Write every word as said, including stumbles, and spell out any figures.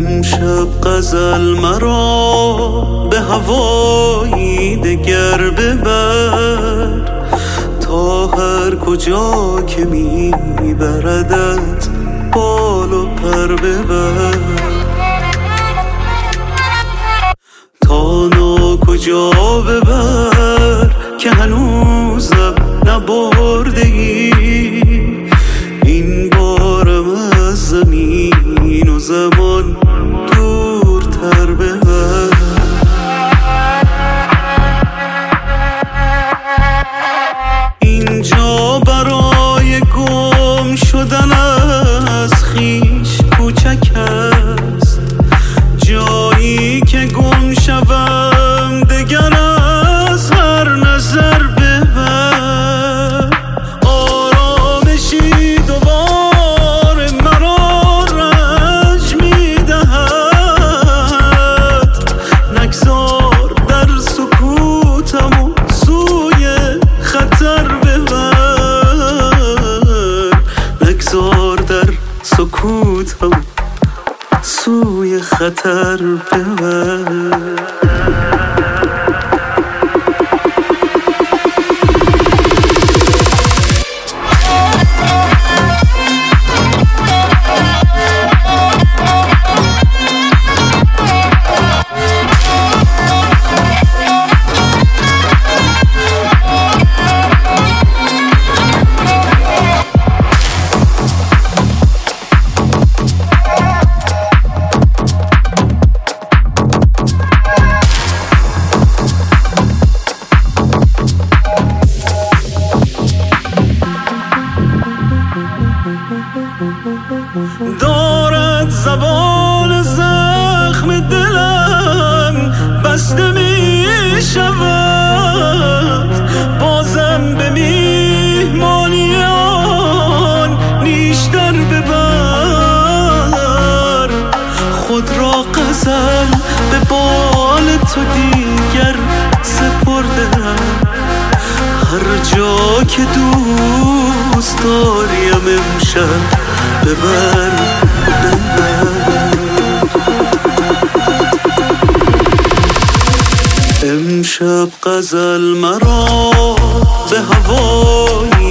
امشب غزل مرا به هوایی دگر ببر، تا هر کجا که میبردت بال و پر ببر، تا نا کجا ببر که هنوزم نبرده ای، این بارم از زمین و زمان دورتر ببر. اینجا برای گم شدن از خویش کوچک است، جایی که گم شوم دگر از هر نظر ببر. آرامشی دوباره مرا رنج میدهد، نگذار در سکوتم و سوی خطر ببر، نگذار در سکوتم سوی خطر ببر. دارد زبان زخم دلم بسته می شود، بازم به میهمانی آن نیشتر ببر. خود را غزل به بال تو دیگر سپردم، هر جا که دوست داریم امشب ببر ببر. امشب غزل مرا به هوایی